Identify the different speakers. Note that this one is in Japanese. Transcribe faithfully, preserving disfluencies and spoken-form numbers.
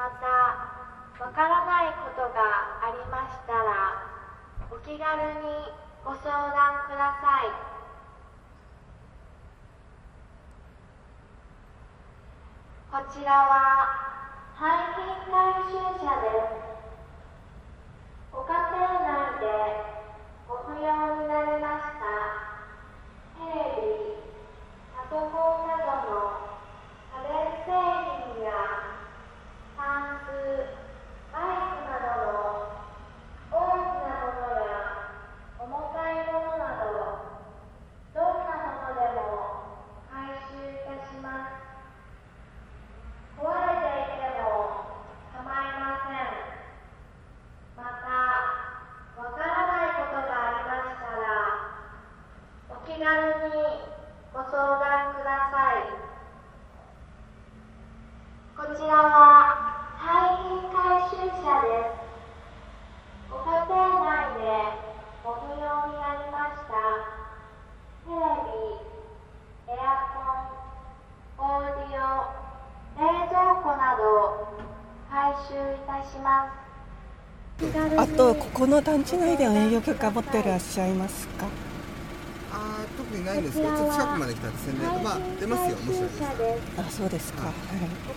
Speaker 1: またわからないことがありましたらお気軽にご相談ください。こちらは廃品回収車です。ご家庭内でご不要になりましたテレビ、パソコンなどの家電製品やタンス、バイクなどの大きなものや重たいものなどどんなものでも回収いたします。壊れていても構いません。またわからないことがありましたらお気軽にご相談ください。こちらは廃品回収車です。ご家庭内でご不要になりましたテレビ、エアコン、オーディオ、冷蔵庫など回収いたします。
Speaker 2: あと、ここの団地内での営業許可持ってらっしゃいますか？
Speaker 3: あー、特にないんですけど、ちょっと近くまで来たんで宣伝、まあ出ますよ、もしあれです。
Speaker 2: あ、そうですか。はい。